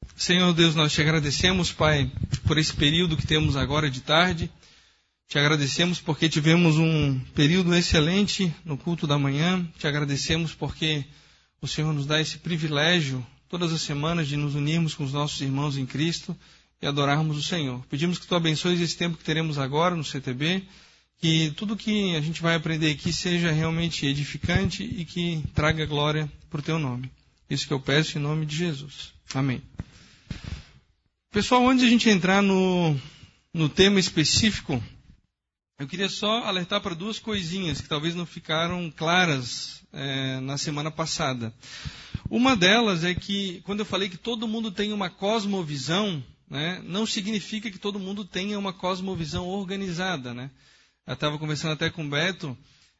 Senhor Deus, nós te agradecemos, Pai, por esse período que temos agora de tarde. Te agradecemos porque tivemos um período excelente no culto da manhã. Te agradecemos porque o Senhor nos dá esse privilégio, todas as semanas, de nos unirmos com os nossos irmãos em Cristo e adorarmos o Senhor. Pedimos que Tu abençoes esse tempo que teremos agora no CTB, que tudo que a gente vai aprender aqui seja realmente edificante e que traga glória para o Teu nome. Isso que eu peço em nome de Jesus. Amém. Pessoal, antes de a gente entrar no tema específico, eu queria só alertar para duas coisinhas que talvez não ficaram claras na semana passada. Uma delas é que, quando eu falei que todo mundo tem uma cosmovisão, né, não significa que todo mundo tenha uma cosmovisão organizada, né? Eu estava conversando até com o Beto,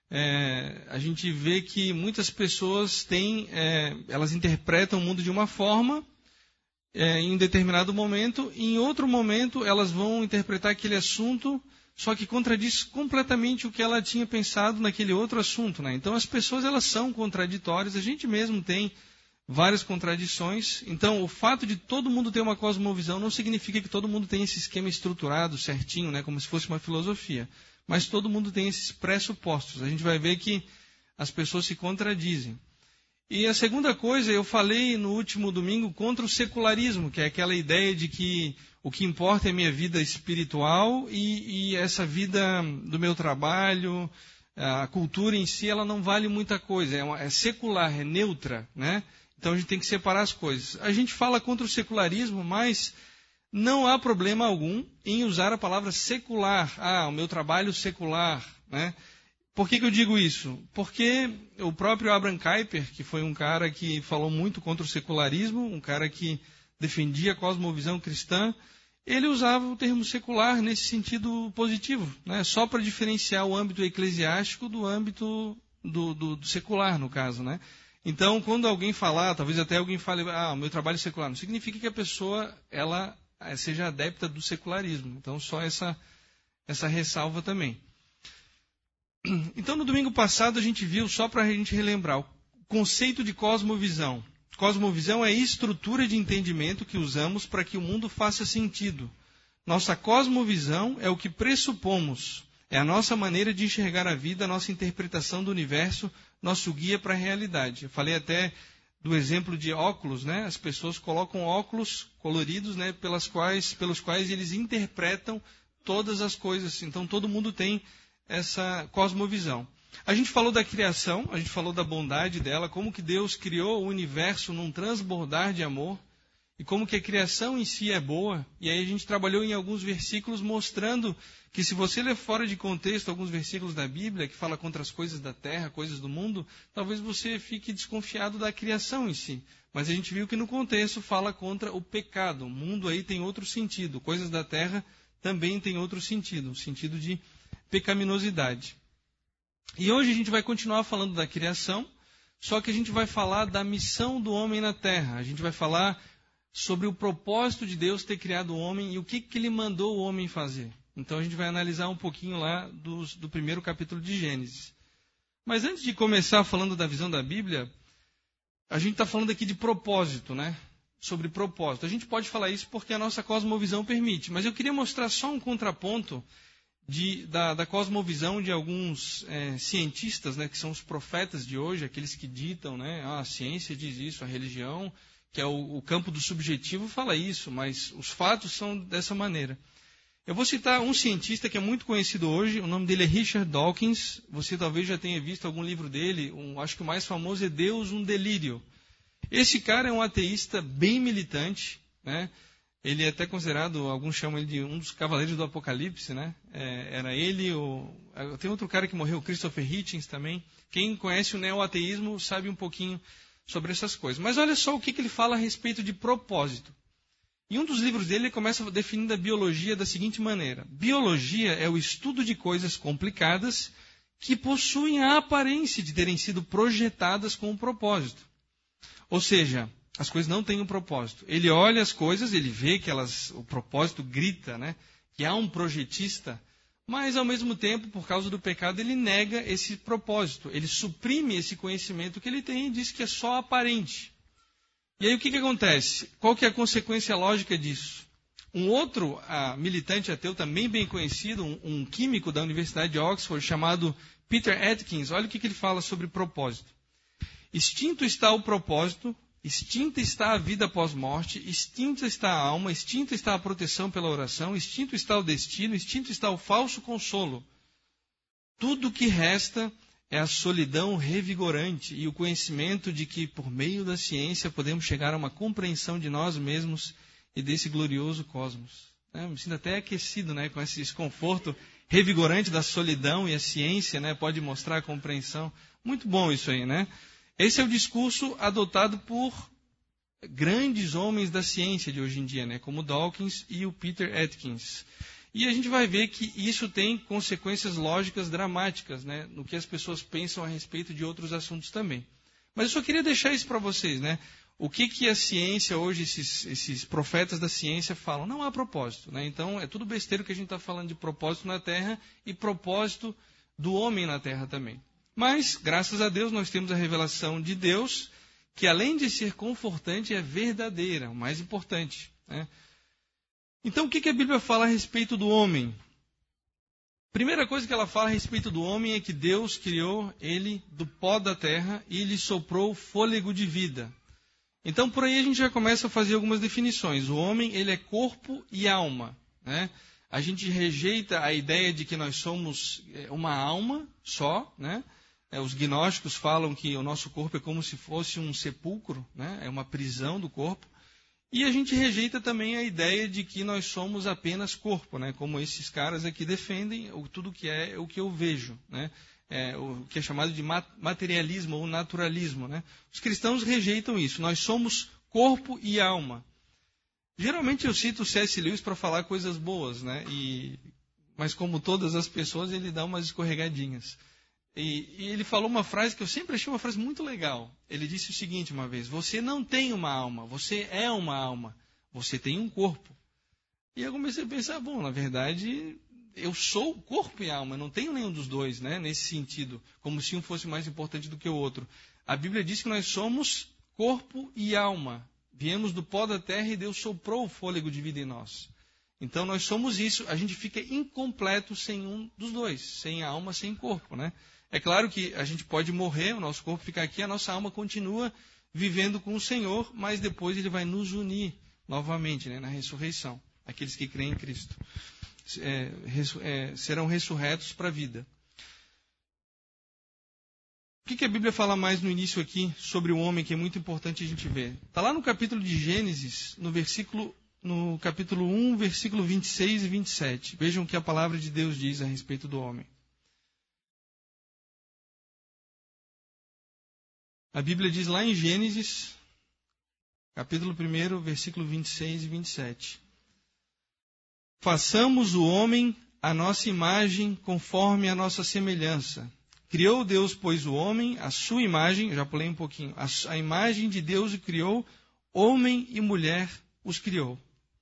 a gente vê que muitas pessoas elas interpretam o mundo de uma forma, em um determinado momento, e em outro momento elas vão interpretar aquele assunto, só que contradiz completamente o que ela tinha pensado naquele outro assunto, né? Então as pessoas, elas são contraditórias, a gente mesmo tem várias contradições. Então o fato de todo mundo ter uma cosmovisão não significa que todo mundo tem esse esquema estruturado, certinho, né? Como se fosse uma filosofia. Mas todo mundo tem esses pressupostos. A gente vai ver que as pessoas se contradizem. E a segunda coisa, eu falei no último domingo contra o secularismo, que é aquela ideia de que o que importa é a minha vida espiritual e essa vida do meu trabalho, a cultura em si, ela não vale muita coisa, é secular, é neutra, né? Então a gente tem que separar as coisas. A gente fala contra o secularismo, mas não há problema algum em usar a palavra secular. O meu trabalho secular, né? Por que eu digo isso? Porque o próprio Abraham Kuyper, que foi um cara que falou muito contra o secularismo, um cara que defendia a cosmovisão cristã, ele usava o termo secular nesse sentido positivo, né? Só para diferenciar o âmbito eclesiástico do âmbito do secular, no caso, né? Então, quando alguém falar, talvez até alguém fale, o meu trabalho é secular, não significa que a pessoa ela seja adepta do secularismo. Então, só essa ressalva também. Então, no domingo passado, a gente viu, só para a gente relembrar, o conceito de cosmovisão. Cosmovisão é a estrutura de entendimento que usamos para que o mundo faça sentido. Nossa cosmovisão é o que pressupomos, é a nossa maneira de enxergar a vida, a nossa interpretação do universo, nosso guia para a realidade. Eu falei até do exemplo de óculos, né? As pessoas colocam óculos coloridos, né? pelos quais eles interpretam todas as coisas. Então, todo mundo tem essa cosmovisão. A gente falou da criação, a gente falou da bondade dela, como que Deus criou o universo num transbordar de amor, e como que a criação em si é boa. E aí a gente trabalhou em alguns versículos mostrando que, se você ler fora de contexto alguns versículos da Bíblia, que fala contra as coisas da terra, coisas do mundo, talvez você fique desconfiado da criação em si. Mas a gente viu que no contexto fala contra o pecado. O mundo aí tem outro sentido, coisas da terra também tem outro sentido, o sentido de pecaminosidade. E hoje a gente vai continuar falando da criação, só que a gente vai falar da missão do homem na terra. A gente vai falar sobre o propósito de Deus ter criado o homem e o que ele mandou o homem fazer. Então a gente vai analisar um pouquinho lá do primeiro capítulo de Gênesis. Mas antes de começar falando da visão da Bíblia, a gente está falando aqui de propósito, né? Sobre propósito. A gente pode falar isso porque a nossa cosmovisão permite, mas eu queria mostrar só um contraponto da cosmovisão de alguns cientistas, né, que são os profetas de hoje, aqueles que ditam, né, a ciência diz isso, a religião, que é o campo do subjetivo, fala isso, mas os fatos são dessa maneira. Eu vou citar um cientista que é muito conhecido hoje, o nome dele é Richard Dawkins. Você talvez já tenha visto algum livro dele, acho que o mais famoso é Deus, um Delírio. Esse cara é um ateísta bem militante, né? Ele é até considerado, alguns chamam ele de um dos cavaleiros do Apocalipse, né? Era ele, tem outro cara que morreu, Christopher Hitchens também. Quem conhece o neo-ateísmo sabe um pouquinho sobre essas coisas. Mas olha só o que ele fala a respeito de propósito. Em um dos livros dele, ele começa definindo a biologia da seguinte maneira: biologia é o estudo de coisas complicadas que possuem a aparência de terem sido projetadas com um propósito. Ou seja, as coisas não têm um propósito. Ele olha as coisas, ele vê que o propósito grita, né, que há um projetista, mas ao mesmo tempo, por causa do pecado, ele nega esse propósito. Ele suprime esse conhecimento que ele tem e diz que é só aparente. E aí o que acontece? Qual que é a consequência lógica disso? Um outro militante ateu também bem conhecido, um químico da Universidade de Oxford, chamado Peter Atkins, olha o que ele fala sobre propósito. Extinto está o propósito, extinta está a vida pós-morte, extinta está a alma, extinta está a proteção pela oração, extinto está o destino, extinto está o falso consolo. Tudo o que resta é a solidão revigorante e o conhecimento de que, por meio da ciência, podemos chegar a uma compreensão de nós mesmos e desse glorioso cosmos. Eu me sinto até aquecido, né, com esse desconforto revigorante da solidão, e a ciência, né, pode mostrar a compreensão. Muito bom isso aí, né? Esse é o discurso adotado por grandes homens da ciência de hoje em dia, né, como Dawkins e o Peter Atkins. E a gente vai ver que isso tem consequências lógicas dramáticas, né, no que as pessoas pensam a respeito de outros assuntos também. Mas eu só queria deixar isso para vocês, né? O que a ciência hoje, esses profetas da ciência falam? Não há propósito, né? Então é tudo besteira que a gente está falando de propósito na Terra e propósito do homem na Terra também. Mas, graças a Deus, nós temos a revelação de Deus, que além de ser confortante, é verdadeira, o mais importante, né? Então, o que a Bíblia fala a respeito do homem? Primeira coisa que ela fala a respeito do homem é que Deus criou ele do pó da terra e lhe soprou fôlego de vida. Então, por aí a gente já começa a fazer algumas definições. O homem, ele é corpo e alma, né? A gente rejeita a ideia de que nós somos uma alma só, né? Os gnósticos falam que o nosso corpo é como se fosse um sepulcro, né? É uma prisão do corpo. E a gente rejeita também a ideia de que nós somos apenas corpo, né? Como esses caras aqui defendem, tudo que é o que eu vejo, né? O que é chamado de materialismo ou naturalismo, né? Os cristãos rejeitam isso. Nós somos corpo e alma. Geralmente eu cito o C.S. Lewis para falar coisas boas, né? Mas como todas as pessoas, ele dá umas escorregadinhas. E ele falou uma frase que eu sempre achei uma frase muito legal. Ele disse o seguinte uma vez: você não tem uma alma, você é uma alma, você tem um corpo. E eu comecei a pensar, bom, na verdade, eu sou corpo e alma, não tenho nenhum dos dois, né, nesse sentido, como se um fosse mais importante do que o outro. A Bíblia diz que nós somos corpo e alma. Viemos do pó da terra e Deus soprou o fôlego de vida em nós. Então nós somos isso, a gente fica incompleto sem um dos dois, sem a alma, sem corpo, né? É claro que a gente pode morrer, o nosso corpo fica aqui, a nossa alma continua vivendo com o Senhor, mas depois Ele vai nos unir novamente, né, na ressurreição. Aqueles que creem em Cristo serão ressurretos para a vida. O que a Bíblia fala mais no início aqui sobre o homem, que é muito importante a gente ver? Está lá no capítulo de Gênesis, no capítulo 1, versículo 26 e 27. Vejam o que a palavra de Deus diz a respeito do homem. A Bíblia diz lá em Gênesis, capítulo 1, versículo 26 e 27. Façamos o homem à nossa imagem, conforme a nossa semelhança. Criou Deus, pois, o homem, a sua imagem, já pulei um pouquinho, a imagem de Deus o criou, homem e mulher os criou.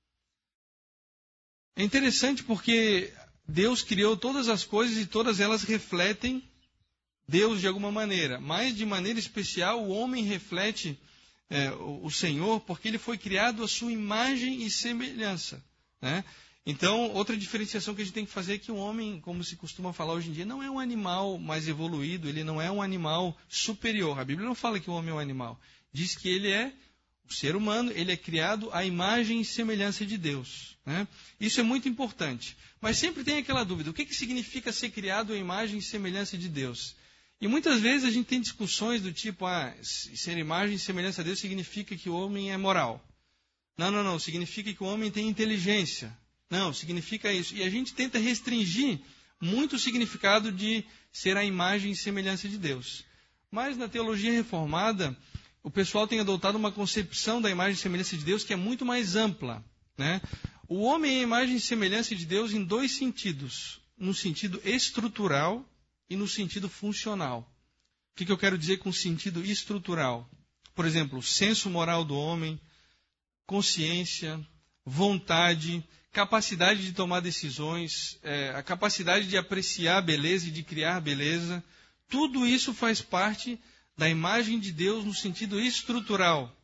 É interessante porque Deus criou todas as coisas e todas elas refletem Deus de alguma maneira, mas de maneira especial o homem reflete o Senhor, porque ele foi criado à sua imagem e semelhança, né? Então, outra diferenciação que a gente tem que fazer é que o homem, como se costuma falar hoje em dia, não é um animal mais evoluído, ele não é um animal superior. A Bíblia não fala que o homem é um animal, diz que ele é o ser humano, ele é criado à imagem e semelhança de Deus, né? Isso é muito importante, mas sempre tem aquela dúvida, o que significa ser criado à imagem e semelhança de Deus? E muitas vezes a gente tem discussões do tipo, ser imagem e semelhança a Deus significa que o homem é moral. Não, significa que o homem tem inteligência. Não, significa isso. E a gente tenta restringir muito o significado de ser a imagem e semelhança de Deus. Mas na teologia reformada, o pessoal tem adotado uma concepção da imagem e semelhança de Deus que é muito mais ampla, né? O homem é a imagem e semelhança de Deus em dois sentidos. No sentido estrutural e no sentido funcional. O que eu quero dizer com sentido estrutural? Por exemplo, o senso moral do homem, consciência, vontade, capacidade de tomar decisões, a capacidade de apreciar a beleza e de criar beleza. Tudo isso faz parte da imagem de Deus no sentido estrutural.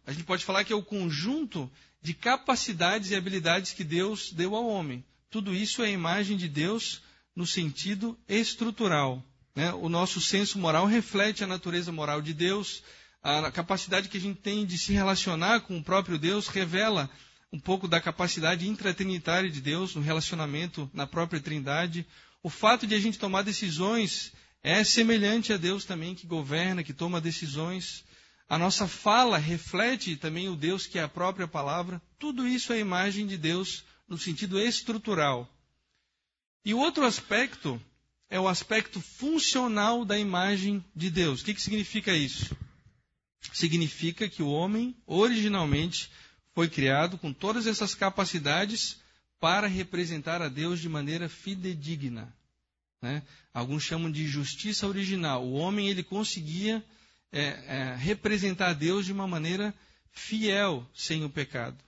A gente pode falar que é o conjunto de capacidades e habilidades que Deus deu ao homem. Tudo isso é a imagem de Deus no sentido estrutural, né? O nosso senso moral reflete a natureza moral de Deus. A capacidade que a gente tem de se relacionar com o próprio Deus revela um pouco da capacidade intratrinitária de Deus, no relacionamento na própria Trindade. O fato de a gente tomar decisões é semelhante a Deus também, que governa, que toma decisões. A nossa fala reflete também o Deus que é a própria palavra. Tudo isso é a imagem de Deus no sentido estrutural. E o outro aspecto é o aspecto funcional da imagem de Deus. O que significa isso? Significa que o homem, originalmente, foi criado com todas essas capacidades para representar a Deus de maneira fidedigna, né? Alguns chamam de justiça original. O homem ele conseguia representar a Deus de uma maneira fiel, sem o pecado.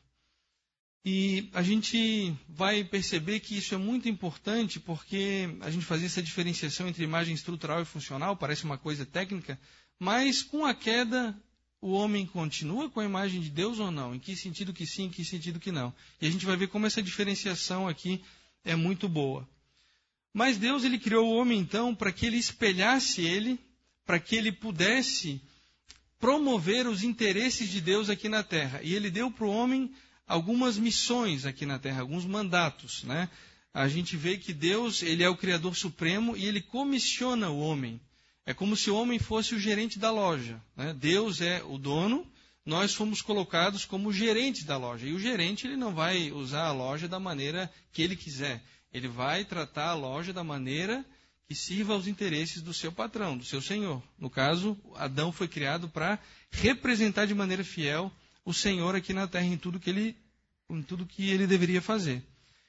E a gente vai perceber que isso é muito importante, porque a gente fazia essa diferenciação entre imagem estrutural e funcional, parece uma coisa técnica, mas com a queda, o homem continua com a imagem de Deus ou não? Em que sentido que sim, em que sentido que não? E a gente vai ver como essa diferenciação aqui é muito boa. Mas Deus ele criou o homem então para que ele espelhasse ele, para que ele pudesse promover os interesses de Deus aqui na terra. E ele deu para o homem algumas missões aqui na terra, alguns mandatos, né? A gente vê que Deus ele é o Criador Supremo e ele comissiona o homem. É como se o homem fosse o gerente da loja, né? Deus é o dono, nós fomos colocados como gerentes da loja. E o gerente ele não vai usar a loja da maneira que ele quiser. Ele vai tratar a loja da maneira que sirva aos interesses do seu patrão, do seu senhor. No caso, Adão foi criado para representar de maneira fiel o Senhor aqui na terra em tudo que ele deveria fazer.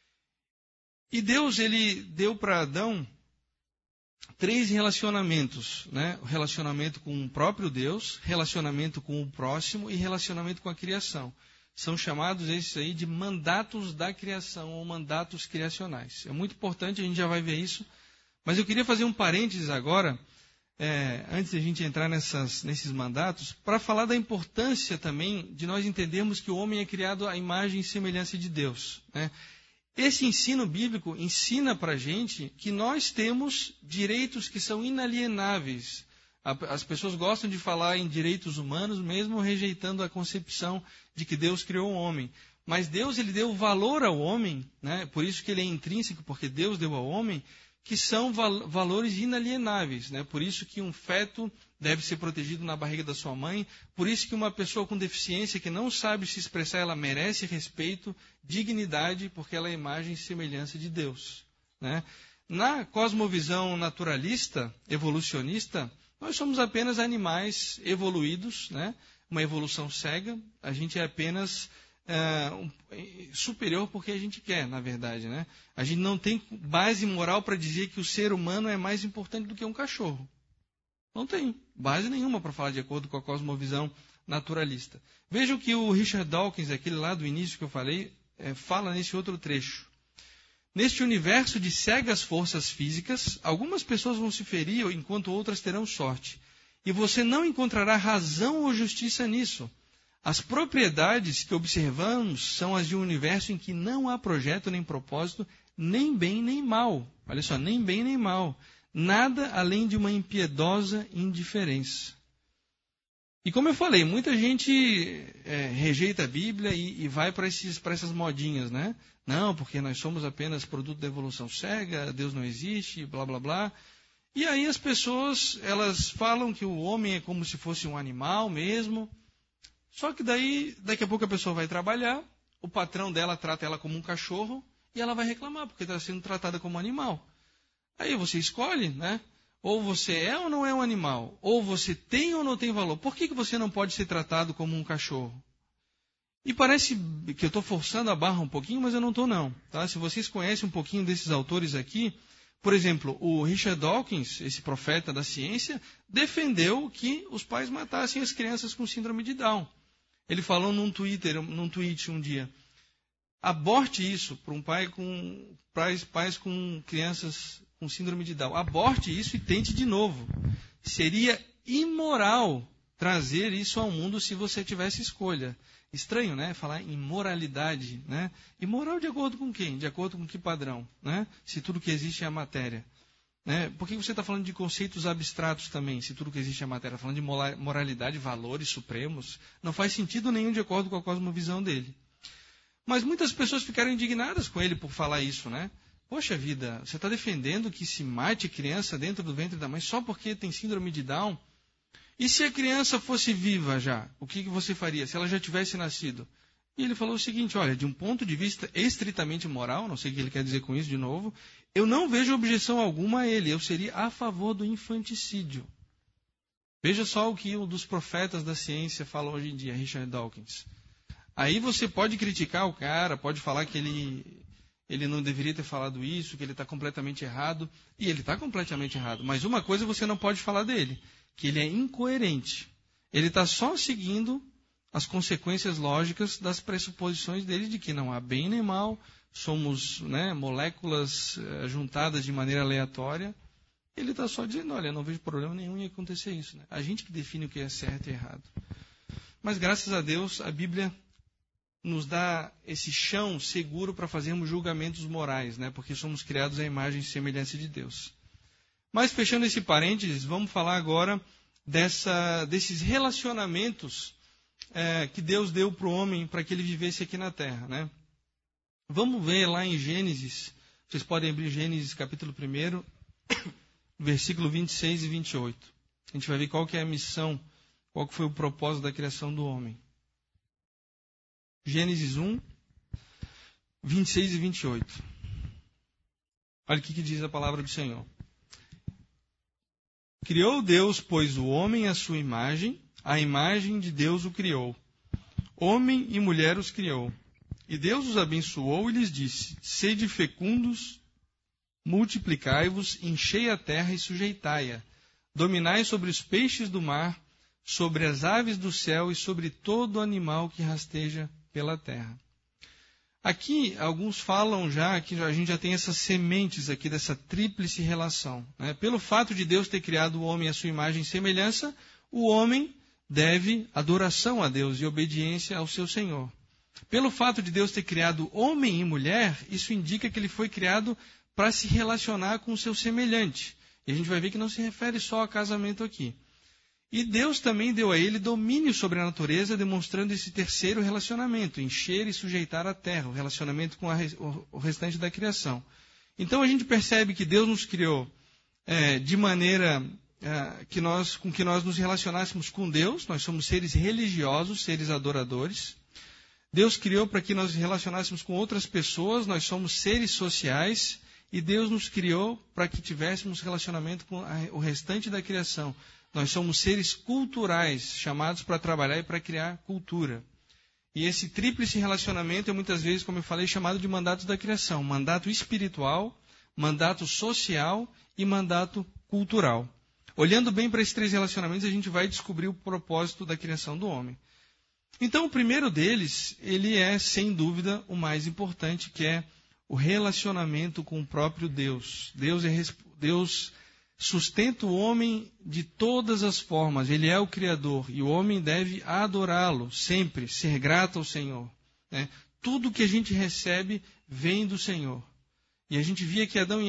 E Deus ele deu para Adão 3 relacionamentos, né? O relacionamento com o próprio Deus, relacionamento com o próximo e relacionamento com a criação. São chamados esses aí de mandatos da criação ou mandatos criacionais. É muito importante, a gente já vai ver isso. Mas eu queria fazer um parênteses agora, antes de a gente entrar nesses mandatos, para falar da importância também de nós entendermos que o homem é criado à imagem e semelhança de Deus, né? Esse ensino bíblico ensina para a gente que nós temos direitos que são inalienáveis. As pessoas gostam de falar em direitos humanos, mesmo rejeitando a concepção de que Deus criou o homem. Mas Deus ele deu valor ao homem, né? Por isso que ele é intrínseco, porque Deus deu ao homem, que são valores inalienáveis, né? Por isso que um feto deve ser protegido na barriga da sua mãe, por isso que uma pessoa com deficiência que não sabe se expressar, ela merece respeito, dignidade, porque ela é imagem e semelhança de Deus, né? Na cosmovisão naturalista, evolucionista, nós somos apenas animais evoluídos, né? Uma evolução cega, a gente é apenas superior porque a gente quer, na verdade, né? A gente não tem base moral para dizer que o ser humano é mais importante do que um cachorro. Não tem base nenhuma para falar de acordo com a cosmovisão naturalista. Vejam que o Richard Dawkins, aquele lá do início que eu falei, fala nesse outro trecho. Neste universo de cegas forças físicas, algumas pessoas vão se ferir enquanto outras terão sorte. E você não encontrará razão ou justiça nisso. As propriedades que observamos são as de um universo em que não há projeto nem propósito, nem bem nem mal. Olha só, nem bem nem mal. Nada além de uma impiedosa indiferença. E como eu falei, muita gente rejeita a Bíblia e vai para essas modinhas, né? Não, porque nós somos apenas produto da evolução cega, Deus não existe, blá, blá, blá. E aí as pessoas, elas falam que o homem é como se fosse um animal mesmo. Só que daqui a pouco a pessoa vai trabalhar, o patrão dela trata ela como um cachorro e ela vai reclamar porque está sendo tratada como animal. Aí você escolhe, né? Ou você é ou não é um animal, ou você tem ou não tem valor. Por que você não pode ser tratado como um cachorro? E parece que eu estou forçando a barra um pouquinho, mas eu não estou não. Tá? Se vocês conhecem um pouquinho desses autores aqui, por exemplo, o Richard Dawkins, esse profeta da ciência, defendeu que os pais matassem as crianças com síndrome de Down. Ele falou num tweet um dia, aborte isso para um pai pais com crianças com síndrome de Down. Aborte isso e tente de novo. Seria imoral trazer isso ao mundo se você tivesse escolha. Estranho, né? Falar em moralidade, né? E moral de acordo com quem? De acordo com que padrão, né? Se tudo que existe é a matéria. Né? Por que você está falando de conceitos abstratos também, se tudo que existe é a matéria? Falando de moralidade, valores supremos, não faz sentido nenhum de acordo com a cosmovisão dele. Mas muitas pessoas ficaram indignadas com ele por falar isso, né? Poxa vida, você está defendendo que se mate criança dentro do ventre da mãe só porque tem síndrome de Down? E se a criança fosse viva já, o que você faria? Se ela já tivesse nascido? E ele falou o seguinte, olha, de um ponto de vista estritamente moral, não sei o que ele quer dizer com isso de novo, eu não vejo objeção alguma a ele, eu seria a favor do infanticídio. Veja só o que um dos profetas da ciência fala hoje em dia, Richard Dawkins. Aí você pode criticar o cara, pode falar que ele não deveria ter falado isso, que ele está completamente errado, e ele está completamente errado. Mas uma coisa você não pode falar dele, que ele é incoerente. Ele está só seguindo as consequências lógicas das pressuposições dele de que não há bem nem mal, somos, né, moléculas juntadas de maneira aleatória. Ele está só dizendo, olha, não vejo problema nenhum em acontecer isso. Né? A gente que define o que é certo e errado. Mas graças a Deus, a Bíblia nos dá esse chão seguro para fazermos julgamentos morais, né? Porque somos criados à imagem e semelhança de Deus. Mas fechando esse parênteses, vamos falar agora desses relacionamentos que Deus deu para o homem para que ele vivesse aqui na Terra, né? Vamos ver lá em Gênesis, vocês podem abrir Gênesis capítulo 1, versículo 26 e 28. A gente vai ver qual que é a missão, qual que foi o propósito da criação do homem. Gênesis 1, 26 e 28. Olha o que diz a palavra do Senhor. Criou Deus, pois, o homem à sua imagem, a imagem de Deus o criou. Homem e mulher os criou. E Deus os abençoou e lhes disse, sede fecundos, multiplicai-vos, enchei a terra e sujeitai-a. Dominai sobre os peixes do mar, sobre as aves do céu e sobre todo animal que rasteja pela terra. Aqui, alguns falam já que a gente já tem essas sementes aqui dessa tríplice relação. Né? Pelo fato de Deus ter criado o homem à sua imagem e semelhança, o homem deve adoração a Deus e obediência ao seu Senhor. Pelo fato de Deus ter criado homem e mulher, isso indica que ele foi criado para se relacionar com o seu semelhante. E a gente vai ver que não se refere só a casamento aqui. E Deus também deu a ele domínio sobre a natureza, demonstrando esse terceiro relacionamento, encher e sujeitar a terra, o relacionamento com o restante da criação. Então a gente percebe que Deus nos criou de maneira com que nós nos relacionássemos com Deus, nós somos seres religiosos, seres adoradores. Deus criou para que nós nos relacionássemos com outras pessoas, nós somos seres sociais, e Deus nos criou para que tivéssemos relacionamento com o restante da criação. Nós somos seres culturais, chamados para trabalhar e para criar cultura. E esse tríplice relacionamento é muitas vezes, como eu falei, chamado de mandatos da criação. Mandato espiritual, mandato social e mandato cultural. Olhando bem para esses três relacionamentos, a gente vai descobrir o propósito da criação do homem. Então, o primeiro deles, ele é, sem dúvida, o mais importante, que é o relacionamento com o próprio Deus. Deus sustenta o homem de todas as formas. Ele é o Criador e o homem deve adorá-lo sempre, ser grato ao Senhor. Né? Tudo que a gente recebe vem do Senhor. E a gente viu que Adão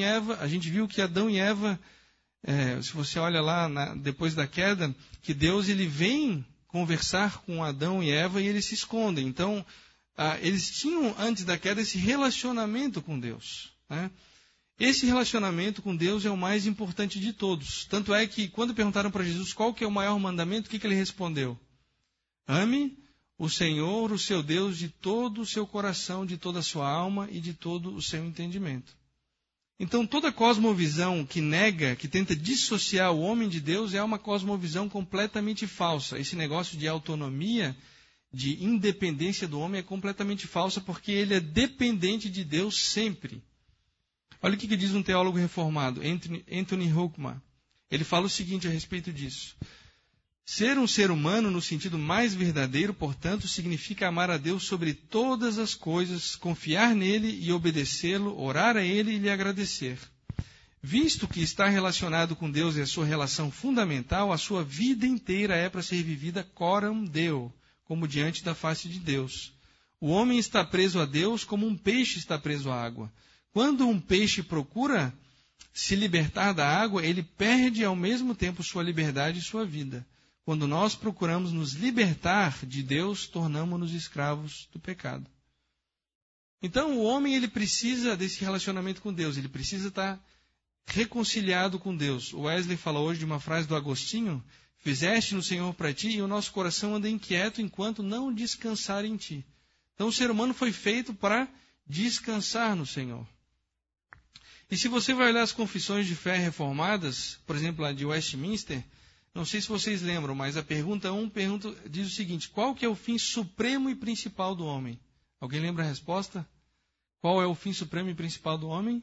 e Eva, se você olha lá depois da queda, que Deus ele vem conversar com Adão e Eva e eles se escondem. Então, eles tinham antes da queda esse relacionamento com Deus. Né? Esse relacionamento com Deus é o mais importante de todos. Tanto é que, quando perguntaram para Jesus qual que é o maior mandamento, o que ele respondeu? Ame o Senhor, o seu Deus, de todo o seu coração, de toda a sua alma e de todo o seu entendimento. Então, toda cosmovisão que nega, que tenta dissociar o homem de Deus, é uma cosmovisão completamente falsa. Esse negócio de autonomia, de independência do homem é completamente falsa, porque ele é dependente de Deus sempre. Olha o que diz um teólogo reformado, Anthony Hoekman. Ele fala o seguinte a respeito disso. Ser um ser humano no sentido mais verdadeiro, portanto, significa amar a Deus sobre todas as coisas, confiar nele e obedecê-lo, orar a ele e lhe agradecer. Visto que está relacionado com Deus e a sua relação fundamental, a sua vida inteira é para ser vivida coram Deo, como diante da face de Deus. O homem está preso a Deus como um peixe está preso à água. Quando um peixe procura se libertar da água, ele perde ao mesmo tempo sua liberdade e sua vida. Quando nós procuramos nos libertar de Deus, tornamos-nos escravos do pecado. Então, o homem ele precisa desse relacionamento com Deus, ele precisa estar reconciliado com Deus. O Wesley falou hoje de uma frase do Agostinho: fizeste no Senhor para ti, e o nosso coração anda inquieto enquanto não descansar em ti. Então, o ser humano foi feito para descansar no Senhor. E se você vai olhar as confissões de fé reformadas, por exemplo, a de Westminster, não sei se vocês lembram, mas a pergunta 1 diz o seguinte: qual que é o fim supremo e principal do homem? Alguém lembra a resposta? Qual é o fim supremo e principal do homem?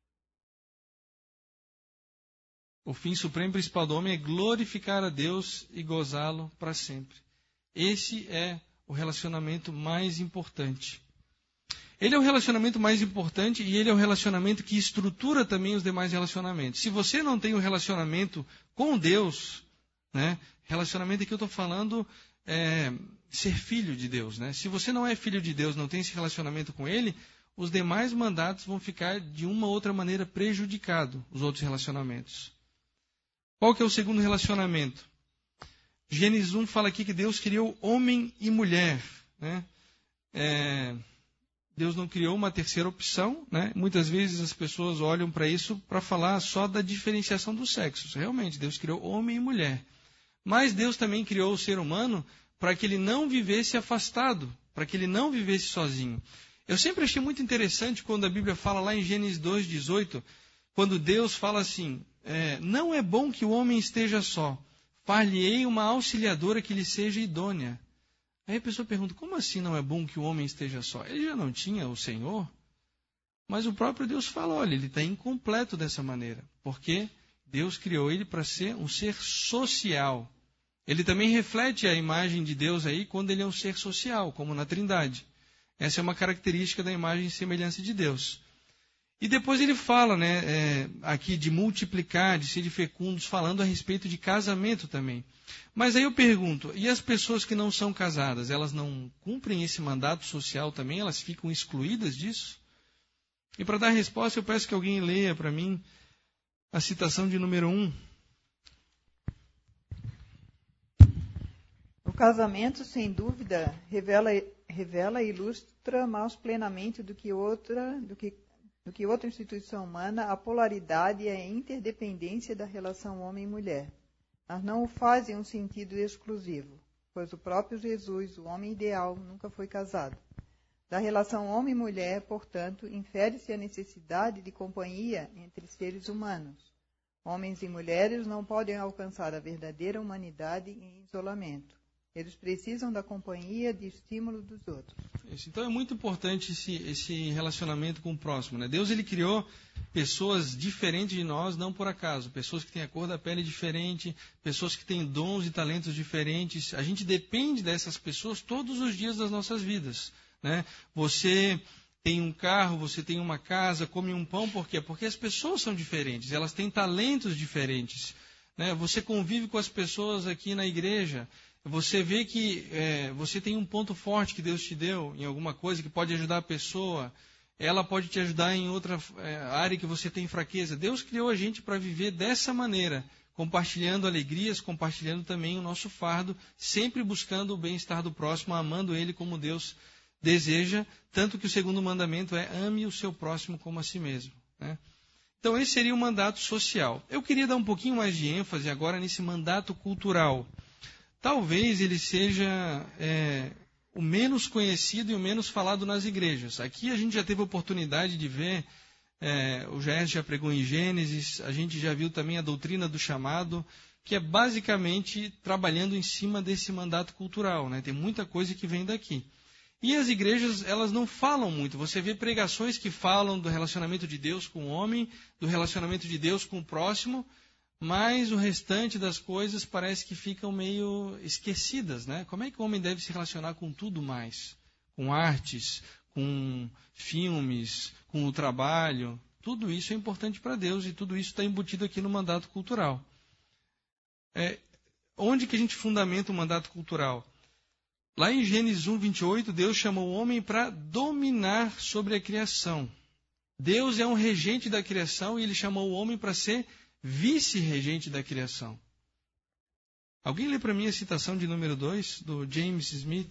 O fim supremo e principal do homem é glorificar a Deus e gozá-lo para sempre. Esse é o relacionamento mais importante. Ele é o relacionamento mais importante e ele é o relacionamento que estrutura também os demais relacionamentos. Se você não tem um relacionamento com Deus, né, relacionamento aqui eu estou falando ser filho de Deus. Né? Se você não é filho de Deus, não tem esse relacionamento com Ele, os demais mandatos vão ficar de uma ou outra maneira prejudicado, os outros relacionamentos. Qual que é o segundo relacionamento? Gênesis 1 fala aqui que Deus criou homem e mulher. Né? Deus não criou uma terceira opção. Né? Muitas vezes as pessoas olham para isso para falar só da diferenciação dos sexos. Realmente, Deus criou homem e mulher. Mas Deus também criou o ser humano para que ele não vivesse afastado, para que ele não vivesse sozinho. Eu sempre achei muito interessante quando a Bíblia fala lá em Gênesis 2,18, quando Deus fala assim: não é bom que o homem esteja só, far-lhe-ei uma auxiliadora que lhe seja idônea. Aí a pessoa pergunta: como assim não é bom que o homem esteja só? Ele já não tinha o Senhor? Mas o próprio Deus fala: olha, ele está incompleto dessa maneira, porque Deus criou ele para ser um ser social. Ele também reflete a imagem de Deus aí quando ele é um ser social, como na Trindade. Essa é uma característica da imagem e semelhança de Deus. E depois ele fala, aqui de multiplicar, de ser fecundos, falando a respeito de casamento também. Mas aí eu pergunto, e as pessoas que não são casadas, elas não cumprem esse mandato social também? Elas ficam excluídas disso? E para dar a resposta, eu peço que alguém leia para mim a citação de número 1. O casamento, sem dúvida, revela e ilustra mais plenamente do que outra instituição humana a polaridade e a interdependência da relação homem-mulher. Mas não o faz em um sentido exclusivo, pois o próprio Jesus, o homem ideal, nunca foi casado. Da relação homem-mulher, portanto, infere-se a necessidade de companhia entre seres humanos. Homens e mulheres não podem alcançar a verdadeira humanidade em isolamento. Eles precisam da companhia, de estímulo dos outros. Então é muito importante esse relacionamento com o próximo. Né? Deus ele criou pessoas diferentes de nós, não por acaso. Pessoas que têm a cor da pele diferente, pessoas que têm dons e talentos diferentes. A gente depende dessas pessoas todos os dias das nossas vidas. Né? Você tem um carro, você tem uma casa, come um pão, por quê? Porque as pessoas são diferentes, elas têm talentos diferentes. Né? Você convive com as pessoas aqui na igreja. Você vê que você tem um ponto forte que Deus te deu em alguma coisa que pode ajudar a pessoa. Ela pode te ajudar em outra área que você tem fraqueza. Deus criou a gente para viver dessa maneira, compartilhando alegrias, compartilhando também o nosso fardo, sempre buscando o bem-estar do próximo, amando ele como Deus deseja, tanto que o segundo mandamento é: ame o seu próximo como a si mesmo. Né? Então esse seria o mandato social. Eu queria dar um pouquinho mais de ênfase agora nesse mandato cultural. Talvez ele seja o menos conhecido e o menos falado nas igrejas. Aqui a gente já teve a oportunidade de ver, o Jair já pregou em Gênesis, a gente já viu também a doutrina do chamado, que é basicamente trabalhando em cima desse mandato cultural. Né? Tem muita coisa que vem daqui. E as igrejas, elas não falam muito. Você vê pregações que falam do relacionamento de Deus com o homem, do relacionamento de Deus com o próximo, mas o restante das coisas parece que ficam meio esquecidas, né? Como é que o homem deve se relacionar com tudo mais? Com artes, com filmes, com o trabalho. Tudo isso é importante para Deus e tudo isso está embutido aqui no mandato cultural. Onde que a gente fundamenta o mandato cultural? Lá em Gênesis 1, 28, Deus chamou o homem para dominar sobre a criação. Deus é um regente da criação e ele chamou o homem para ser vice-regente da criação. Alguém lê para mim a citação de número 2, do James Smith?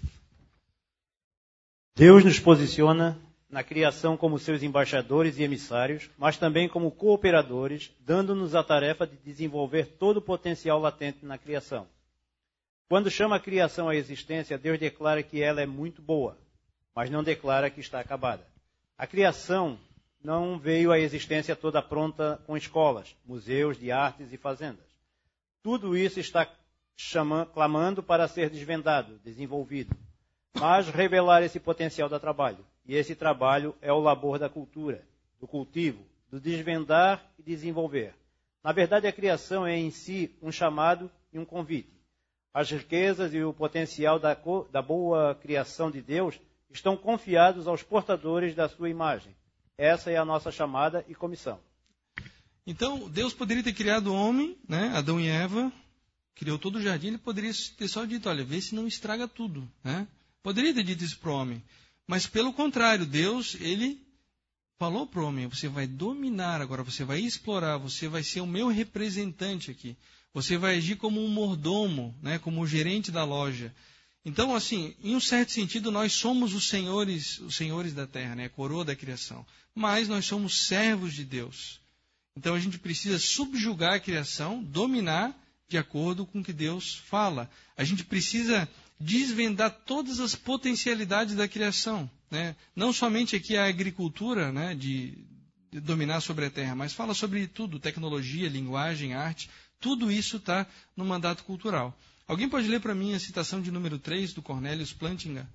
Deus nos posiciona na criação como seus embaixadores e emissários, mas também como cooperadores, dando-nos a tarefa de desenvolver todo o potencial latente na criação. Quando chama a criação à existência, Deus declara que ela é muito boa, mas não declara que está acabada. A criação não veio à existência toda pronta com escolas, museus de artes e fazendas. Tudo isso está clamando para ser desvendado, desenvolvido. Mas revelar esse potencial dá trabalho. E esse trabalho é o labor da cultura, do cultivo, do desvendar e desenvolver. Na verdade, a criação é em si um chamado e um convite. As riquezas e o potencial da boa criação de Deus estão confiados aos portadores da sua imagem. Essa é a nossa chamada e comissão. Então, Deus poderia ter criado o homem, né, Adão e Eva, criou todo o jardim, ele poderia ter só dito, olha, vê se não estraga tudo, né? Poderia ter dito isso para o homem. Mas, pelo contrário, Deus, ele falou para o homem, você vai dominar agora, você vai explorar, você vai ser o meu representante aqui. Você vai agir como um mordomo, né, como o gerente da loja. Então, assim, em um certo sentido, nós somos os senhores da terra, né, a coroa da criação. Mas nós somos servos de Deus. Então, a gente precisa subjugar a criação, dominar de acordo com o que Deus fala. A gente precisa desvendar todas as potencialidades da criação, né? Não somente aqui a agricultura, né, de dominar sobre a terra, mas fala sobre tudo, tecnologia, linguagem, arte, tudo isso está no mandato cultural. Alguém pode ler para mim a citação de número 3 do Cornelius Plantinga?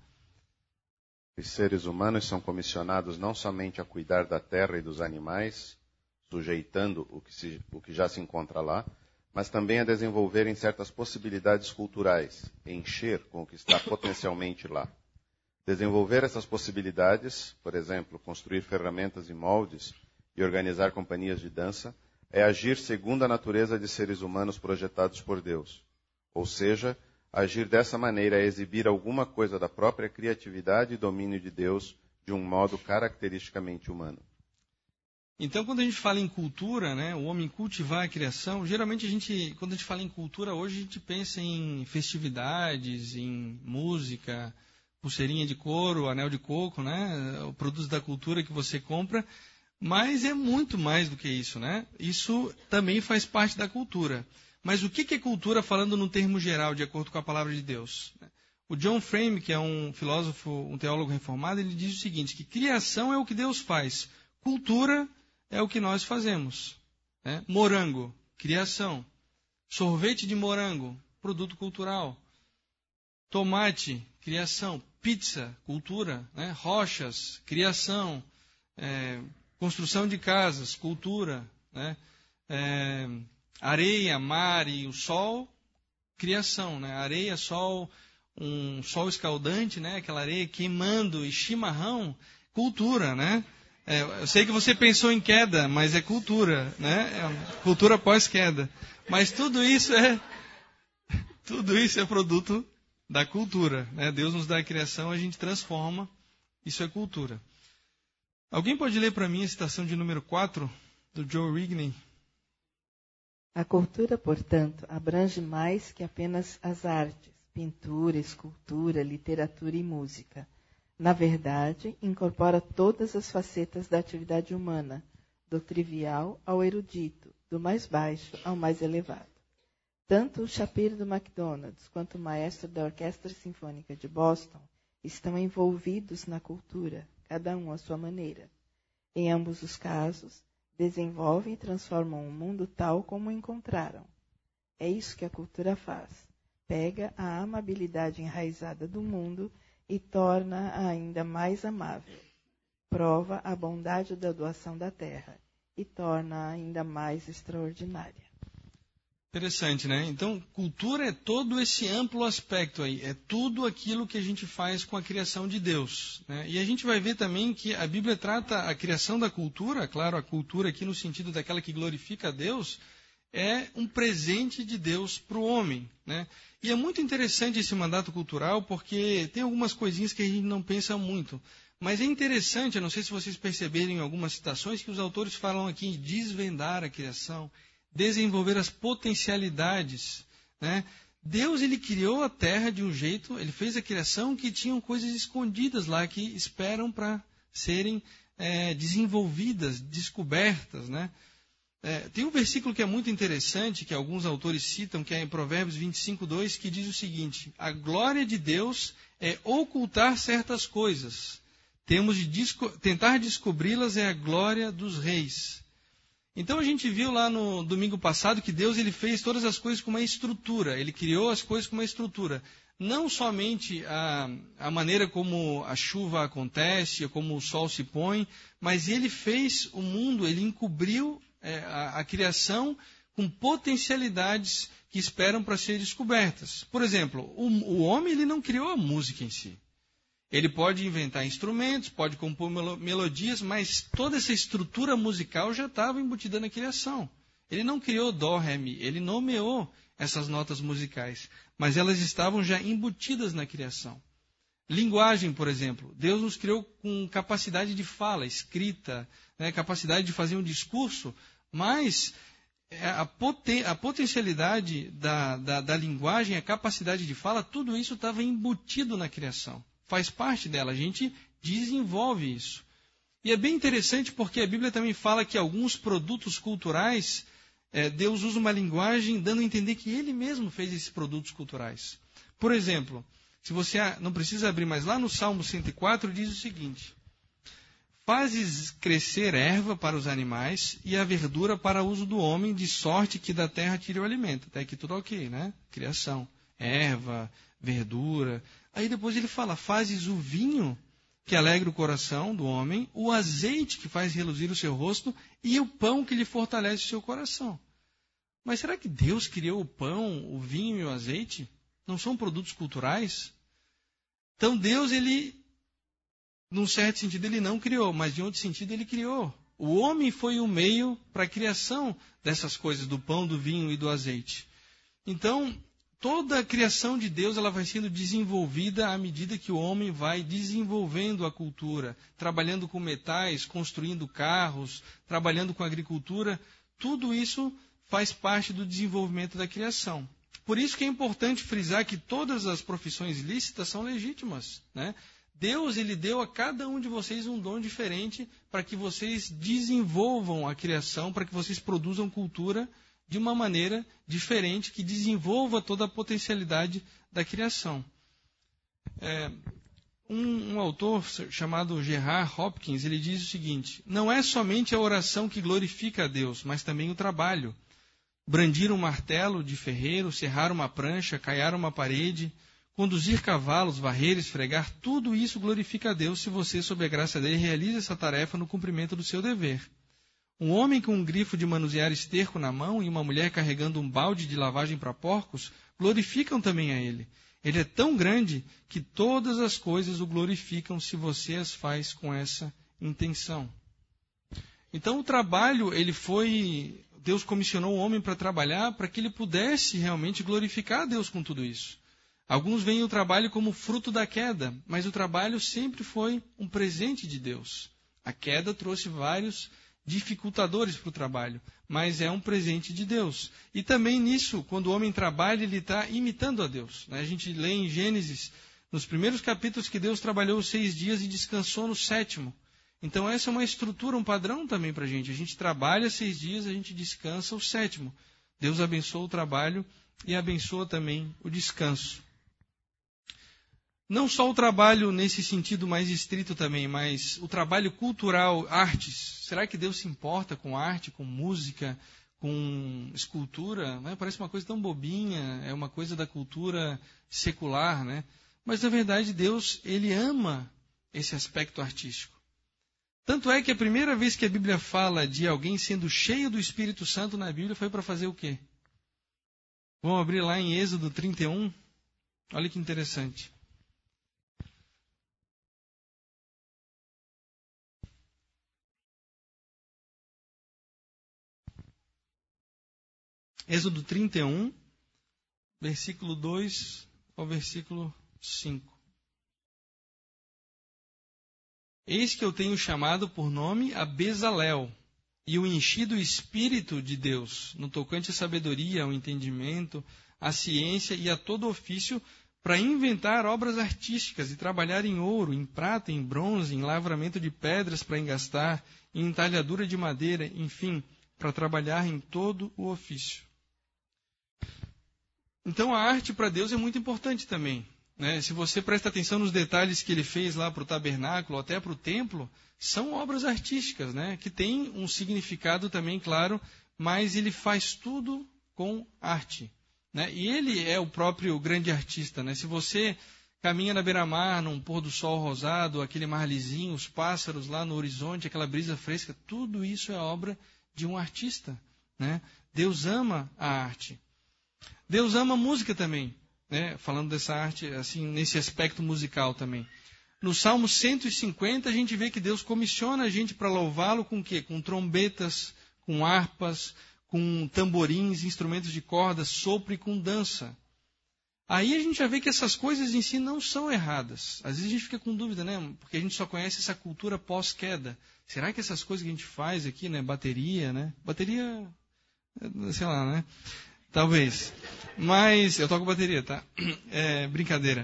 Os seres humanos são comissionados não somente a cuidar da terra e dos animais, sujeitando o que já se encontra lá, mas também a desenvolverem certas possibilidades culturais, encher com o que está potencialmente lá. Desenvolver essas possibilidades, por exemplo, construir ferramentas e moldes e organizar companhias de dança, é agir segundo a natureza de seres humanos projetados por Deus. Ou seja, agir dessa maneira é exibir alguma coisa da própria criatividade e domínio de Deus de um modo caracteristicamente humano. Então, quando a gente fala em cultura, né, o homem cultivar a criação, geralmente quando a gente fala em cultura hoje, a gente pensa em festividades, em música, pulseirinha de couro, anel de coco, né, o produto da cultura que você compra, mas é muito mais do que isso, né? Isso também faz parte da cultura. Mas o que é cultura falando no termo geral, de acordo com a palavra de Deus? O John Frame, que é um filósofo, um teólogo reformado, ele diz o seguinte, que criação é o que Deus faz, cultura é o que nós fazemos. Né? Morango, criação. Sorvete de morango, produto cultural. Tomate, criação. Pizza, cultura. Né? Rochas, criação. Construção de casas, cultura. Né? Areia, mar e o sol, criação. Né? Areia, sol, um sol escaldante, né? Aquela areia queimando e chimarrão, cultura, né? Eu sei que você pensou em queda, mas é cultura, né? Cultura pós-queda. Mas tudo isso é produto da cultura, né? Deus nos dá a criação, a gente transforma, isso é cultura. Alguém pode ler para mim a citação de número 4, do Joe Rigney? A cultura, portanto, abrange mais que apenas as artes, pintura, escultura, literatura e música. Na verdade, incorpora todas as facetas da atividade humana, do trivial ao erudito, do mais baixo ao mais elevado. Tanto o chapeiro do McDonald's quanto o maestro da Orquestra Sinfônica de Boston estão envolvidos na cultura, cada um à sua maneira. Em ambos os casos, desenvolvem e transformam o mundo tal como o encontraram. É isso que a cultura faz. Pega a amabilidade enraizada do mundo e torna-a ainda mais amável. Prova a bondade da doação da terra e torna-a ainda mais extraordinária. Interessante, né? Então, cultura é todo esse amplo aspecto aí. É tudo aquilo que a gente faz com a criação de Deus, né? E a gente vai ver também que a Bíblia trata a criação da cultura, claro, a cultura aqui no sentido daquela que glorifica a Deus, é um presente de Deus para o homem, né? E é muito interessante esse mandato cultural porque tem algumas coisinhas que a gente não pensa muito. Mas é interessante, eu não sei se vocês perceberam em algumas citações, que os autores falam aqui em desvendar a criação, desenvolver as potencialidades, né? Deus, ele criou a terra de um jeito, ele fez a criação que tinham coisas escondidas lá que esperam para serem desenvolvidas, descobertas, né? Tem um versículo que é muito interessante, que alguns autores citam, que é em Provérbios 25:2, que diz o seguinte: a glória de Deus é ocultar certas coisas, temos de tentar descobri-las é a glória dos reis. Então a gente viu lá no domingo passado que Deus, ele fez todas as coisas com uma estrutura, ele criou as coisas com uma estrutura. Não somente a maneira como a chuva acontece, como o sol se põe, mas ele fez o mundo, ele encobriu a criação com potencialidades que esperam para ser descobertas. Por exemplo, o homem, ele não criou a música em si. Ele pode inventar instrumentos, pode compor melodias, mas toda essa estrutura musical já estava embutida na criação. Ele não criou dó, ré, mi, ele nomeou essas notas musicais, mas elas estavam já embutidas na criação. Linguagem, por exemplo, Deus nos criou com capacidade de fala, escrita, né, capacidade de fazer um discurso, mas a potencialidade da linguagem, a capacidade de fala, tudo isso estava embutido na criação. Faz parte dela, a gente desenvolve isso. E é bem interessante porque a Bíblia também fala que alguns produtos culturais, Deus usa uma linguagem dando a entender que Ele mesmo fez esses produtos culturais. Por exemplo, se você não precisa abrir, mas lá no Salmo 104 diz o seguinte: fazes crescer erva para os animais e a verdura para uso do homem, de sorte que da terra tire o alimento. Até aqui tudo ok, né? Criação, erva, verdura. Aí depois ele fala, fazes o vinho que alegra o coração do homem, o azeite que faz reluzir o seu rosto e o pão que lhe fortalece o seu coração. Mas será que Deus criou o pão, o vinho e o azeite? Não são produtos culturais? Então Deus, ele, num certo sentido, ele não criou, mas de outro sentido ele criou. O homem foi o meio para a criação dessas coisas, do pão, do vinho e do azeite. Então, toda a criação de Deus, ela vai sendo desenvolvida à medida que o homem vai desenvolvendo a cultura, trabalhando com metais, construindo carros, trabalhando com agricultura. Tudo isso faz parte do desenvolvimento da criação. Por isso que é importante frisar que todas as profissões lícitas são legítimas, né? Deus, ele deu a cada um de vocês um dom diferente para que vocês desenvolvam a criação, para que vocês produzam cultura de uma maneira diferente, que desenvolva toda a potencialidade da criação. Um autor chamado Gerard Hopkins, ele diz o seguinte: não é somente a oração que glorifica a Deus, mas também o trabalho. Brandir um martelo de ferreiro, serrar uma prancha, caiar uma parede, conduzir cavalos, varrer, esfregar, tudo isso glorifica a Deus se você, sob a graça dele, realiza essa tarefa no cumprimento do seu dever. Um homem com um grifo de manusear esterco na mão e uma mulher carregando um balde de lavagem para porcos glorificam também a ele. Ele é tão grande que todas as coisas o glorificam se você as faz com essa intenção. Então o trabalho, Deus comissionou o homem para trabalhar para que ele pudesse realmente glorificar a Deus com tudo isso. Alguns veem o trabalho como fruto da queda, mas o trabalho sempre foi um presente de Deus. A queda trouxe vários dificultadores para o trabalho, mas é um presente de Deus. E também nisso, quando o homem trabalha, ele está imitando a Deus, né? A gente lê em Gênesis, nos primeiros capítulos, que Deus trabalhou os 6 dias e descansou no 7º. Então essa é uma estrutura, um padrão também para a gente. A gente trabalha 6 dias, a gente descansa o 7º. Deus abençoa o trabalho e abençoa também o descanso. Não só o trabalho nesse sentido mais estrito também, mas o trabalho cultural, artes. Será que Deus se importa com arte, com música, com escultura? Né? Parece uma coisa tão bobinha, é uma coisa da cultura secular, né? Mas, na verdade, Deus, ele ama esse aspecto artístico. Tanto é que a primeira vez que a Bíblia fala de alguém sendo cheio do Espírito Santo na Bíblia foi para fazer o quê? Vamos abrir lá em Êxodo 31. Olha que interessante. Êxodo 31, versículo 2 ao versículo 5. Eis que eu tenho chamado por nome a Bezalel, e o enchi do Espírito de Deus, no tocante à sabedoria, ao entendimento, à ciência e a todo ofício, para inventar obras artísticas e trabalhar em ouro, em prata, em bronze, em lavramento de pedras para engastar, em entalhadura de madeira, enfim, para trabalhar em todo o ofício. Então a arte para Deus é muito importante também, né? Se você presta atenção nos detalhes que ele fez lá para o tabernáculo, até para o templo, são obras artísticas, né? Que tem um significado também, claro, mas ele faz tudo com arte, né? E ele é o próprio grande artista, né? Se você caminha na beira-mar, num pôr do sol rosado, aquele mar lisinho, os pássaros lá no horizonte, aquela brisa fresca, tudo isso é obra de um artista, né? Deus ama a arte. Deus ama a música também, né? Falando dessa arte, assim, nesse aspecto musical também. No Salmo 150, a gente vê que Deus comissiona a gente para louvá-lo com o quê? Com trombetas, com harpas, com tamborins, instrumentos de corda, sopro e com dança. Aí a gente já vê que essas coisas em si não são erradas. Às vezes a gente fica com dúvida, né? Porque a gente só conhece essa cultura pós-queda. Será que essas coisas que a gente faz aqui, né? Bateria, né? Bateria, sei lá, né? Talvez. Mas, eu toco bateria, tá? É brincadeira.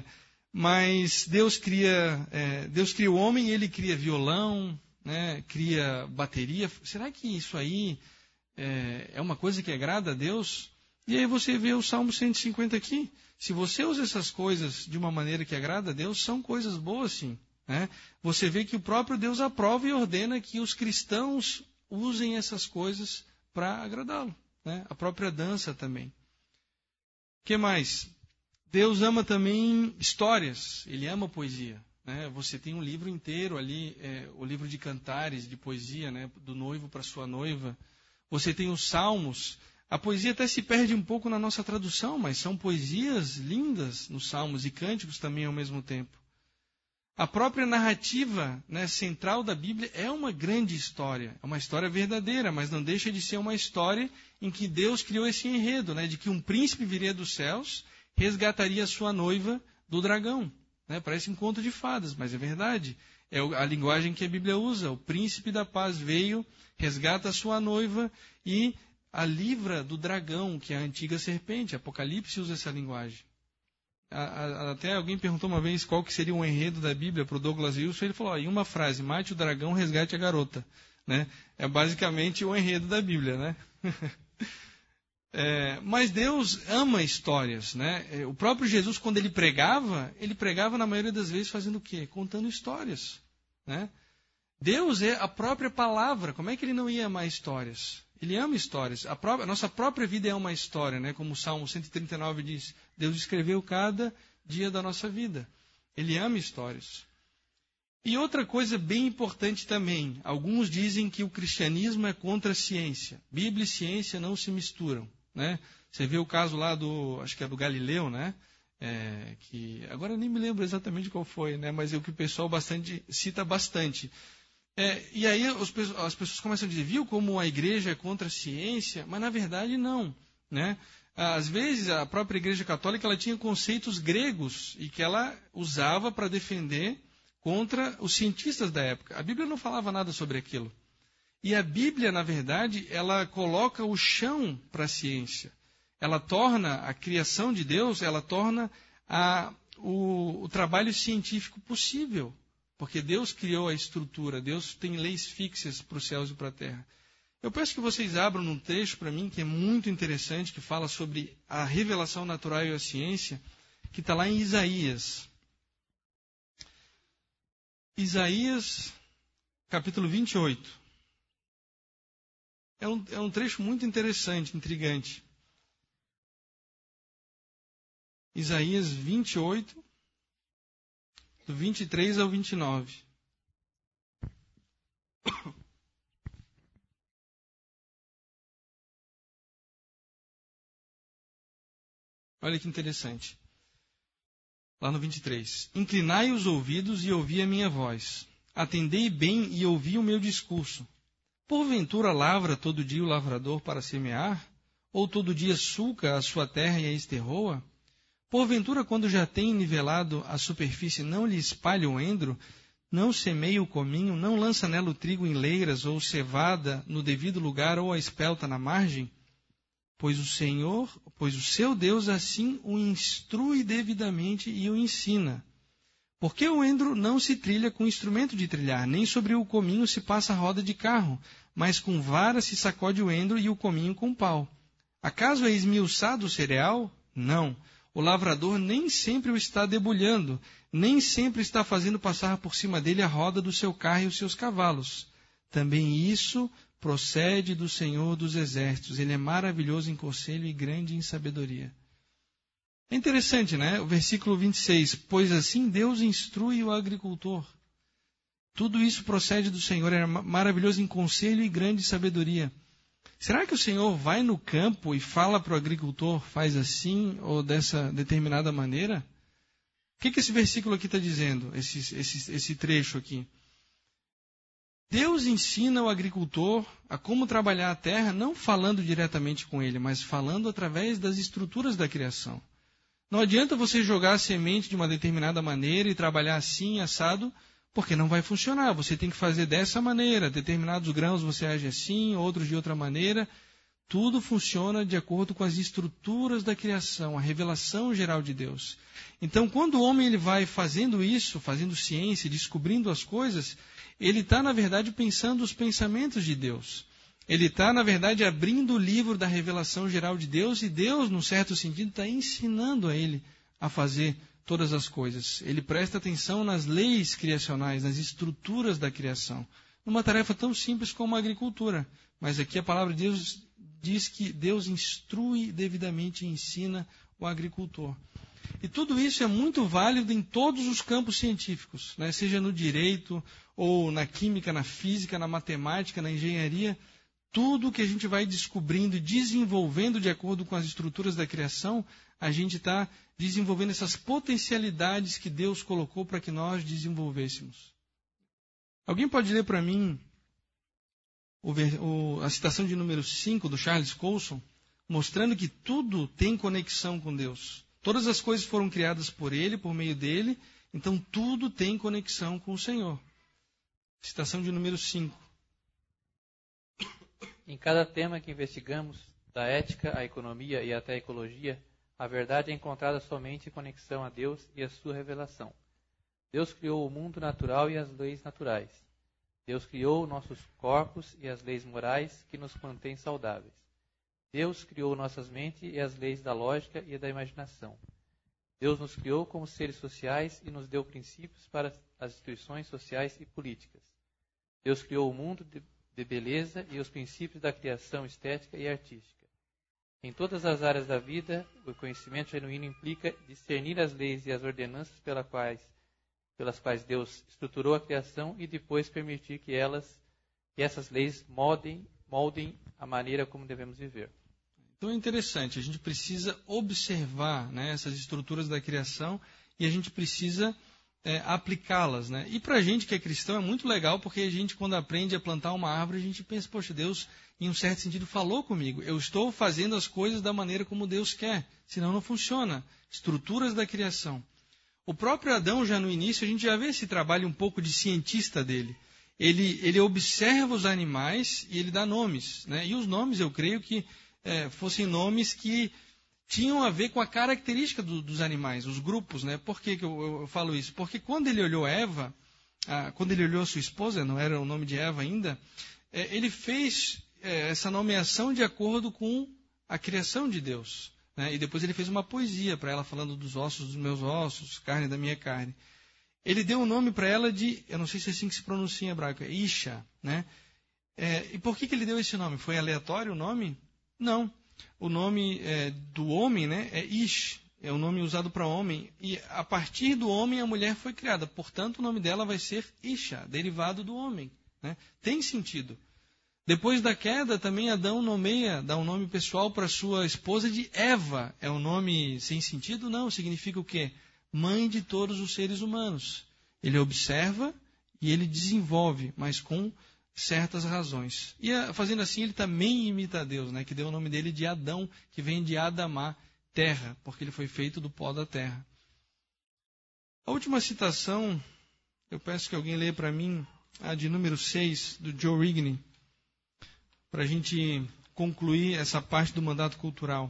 Mas Deus cria o homem e ele cria violão, né? Cria bateria. Será que isso aí é uma coisa que agrada a Deus? E aí você vê o Salmo 150 aqui. Se você usa essas coisas de uma maneira que agrada a Deus, são coisas boas, sim, né? Você vê que o próprio Deus aprova e ordena que os cristãos usem essas coisas para agradá-lo, né? A própria dança também. O que mais? Deus ama também histórias, ele ama poesia, né? Você tem um livro inteiro ali, o livro de cantares, de poesia, né? Do noivo para sua noiva. Você tem os salmos. A poesia até se perde um pouco na nossa tradução, mas são poesias lindas nos salmos e cânticos também ao mesmo tempo. A própria narrativa, né, central da Bíblia é uma grande história, é uma história verdadeira, mas não deixa de ser uma história em que Deus criou esse enredo, né, de que um príncipe viria dos céus, resgataria a sua noiva do dragão, né? Parece um conto de fadas, mas é verdade. É a linguagem que a Bíblia usa. O príncipe da paz veio, resgata a sua noiva e a livra do dragão, que é a antiga serpente. Apocalipse usa essa linguagem. Até alguém perguntou uma vez qual que seria o enredo da Bíblia para o Douglas Wilson. Ele falou, em uma frase, mate o dragão, resgate a garota, né? É basicamente o enredo da Bíblia, né? Mas Deus ama histórias, né? O próprio Jesus, quando ele pregava na maioria das vezes fazendo o quê? Contando histórias, né? Deus é a própria palavra. Como é que ele não ia amar histórias? Ele ama histórias. A nossa própria vida é uma história, né? Como o Salmo 139 diz, Deus escreveu cada dia da nossa vida. Ele ama histórias. E outra coisa bem importante também, alguns dizem que o cristianismo é contra a ciência. Bíblia e ciência não se misturam, né? Você vê o caso lá acho que é do Galileu, né? Que agora eu nem me lembro exatamente qual foi, né? Mas é o que o pessoal cita bastante. E aí as pessoas começam a dizer, viu como a igreja é contra a ciência? Mas na verdade não, né? Às vezes a própria igreja católica ela tinha conceitos gregos e que ela usava para defender contra os cientistas da época. A Bíblia não falava nada sobre aquilo. E a Bíblia, na verdade, ela coloca o chão para a ciência. Ela torna a criação de Deus, ela torna o trabalho científico possível. Porque Deus criou a estrutura, Deus tem leis fixas para os céus e para a terra. Eu peço que vocês abram num trecho para mim, que é muito interessante, que fala sobre a revelação natural e a ciência, que está lá em Isaías. Isaías, capítulo 28. É um trecho muito interessante, intrigante. Isaías 28, do 23 ao 29. Olha que interessante. Lá no 23. Inclinai os ouvidos e ouvi a minha voz. Atendei bem e ouvi o meu discurso. Porventura lavra todo dia o lavrador para semear? Ou todo dia sulca a sua terra e a esterroa? Porventura, quando já tem nivelado a superfície, não lhe espalha o endro? Não semeia o cominho? Não lança nela o trigo em leiras, ou cevada no devido lugar, ou a espelta na margem? Pois o seu Deus assim o instrui devidamente e o ensina. Porque o endro não se trilha com instrumento de trilhar, nem sobre o cominho se passa roda de carro, mas com vara se sacode o endro e o cominho com pau. Acaso é esmiuçado o cereal? Não. O lavrador nem sempre o está debulhando, nem sempre está fazendo passar por cima dele a roda do seu carro e os seus cavalos. Também isso procede do Senhor dos Exércitos. Ele é maravilhoso em conselho e grande em sabedoria. É interessante, né? O versículo 26. Pois assim Deus instrui o agricultor. Tudo isso procede do Senhor. Ele é maravilhoso em conselho e grande em sabedoria. Será que o Senhor vai no campo e fala para o agricultor, faz assim ou dessa determinada maneira? O que esse versículo aqui está dizendo, esse trecho aqui? Deus ensina o agricultor a como trabalhar a terra, não falando diretamente com ele, mas falando através das estruturas da criação. Não adianta você jogar a semente de uma determinada maneira e trabalhar assim, assado, porque não vai funcionar. Você tem que fazer dessa maneira. Determinados grãos você age assim, outros de outra maneira. Tudo funciona de acordo com as estruturas da criação, a revelação geral de Deus. Então, quando o homem ele vai fazendo isso, fazendo ciência, descobrindo as coisas, ele está, na verdade, pensando os pensamentos de Deus. Ele está, na verdade, abrindo o livro da revelação geral de Deus e Deus, num certo sentido, está ensinando a ele a fazer todas as coisas. Ele presta atenção nas leis criacionais, nas estruturas da criação. Numa tarefa tão simples como a agricultura. Mas aqui a palavra de Deus diz que Deus instrui devidamente e ensina o agricultor. E tudo isso é muito válido em todos os campos científicos, né? Seja no direito, ou na química, na física, na matemática, na engenharia. Tudo que a gente vai descobrindo e desenvolvendo de acordo com as estruturas da criação, a gente está desenvolvendo essas potencialidades que Deus colocou para que nós desenvolvêssemos. Alguém pode ler para mim a citação de número 5 do Charles Colson, mostrando que tudo tem conexão com Deus. Todas as coisas foram criadas por Ele, por meio dEle, então tudo tem conexão com o Senhor. Citação de número 5. Em cada tema que investigamos, da ética à economia e até à ecologia, a verdade é encontrada somente em conexão a Deus e a sua revelação. Deus criou o mundo natural e as leis naturais. Deus criou nossos corpos e as leis morais que nos mantêm saudáveis. Deus criou nossas mentes e as leis da lógica e da imaginação. Deus nos criou como seres sociais e nos deu princípios para as instituições sociais e políticas. Deus criou o mundo de beleza e os princípios da criação estética e artística. Em todas as áreas da vida, o conhecimento genuíno implica discernir as leis e as ordenanças pelas quais Deus estruturou a criação e depois permitir que essas leis moldem a maneira como devemos viver. Então é interessante, a gente precisa observar, né, essas estruturas da criação e a gente precisa aplicá-las, né? E para a gente que é cristão é muito legal, porque a gente, quando aprende a plantar uma árvore, a gente pensa, poxa, Deus, em um certo sentido, falou comigo. Eu estou fazendo as coisas da maneira como Deus quer, senão não funciona. Estruturas da criação. O próprio Adão, já no início, a gente já vê esse trabalho um pouco de cientista dele. Ele observa os animais e ele dá nomes, né? E os nomes, eu creio que fossem nomes que tinham a ver com a característica dos animais, os grupos, né? Por que eu falo isso? Porque quando ele olhou Eva, quando ele olhou a sua esposa, não era o nome de Eva ainda, ele fez essa nomeação de acordo com a criação de Deus, né? E depois ele fez uma poesia para ela, falando dos ossos dos meus ossos, carne da minha carne. Ele deu um nome para ela de, eu não sei se é assim que se pronuncia em hebraico, é Isha, né? E por que ele deu esse nome? Foi aleatório o nome? Não. O nome do homem, né, é Ish, é o nome usado para homem, e a partir do homem a mulher foi criada, portanto o nome dela vai ser Isha, derivado do homem, né? Tem sentido. Depois da queda, também Adão dá um nome pessoal para sua esposa de Eva. É um nome sem sentido? Não, significa o quê? Mãe de todos os seres humanos. Ele observa e ele desenvolve, mas com certas razões. E fazendo assim, ele também imita a Deus, né? Que deu o nome dele de Adão, que vem de Adamá, terra, porque ele foi feito do pó da terra. A última citação, eu peço que alguém leia para mim, a de número 6, do Joe Rigney, para a gente concluir essa parte do mandato cultural.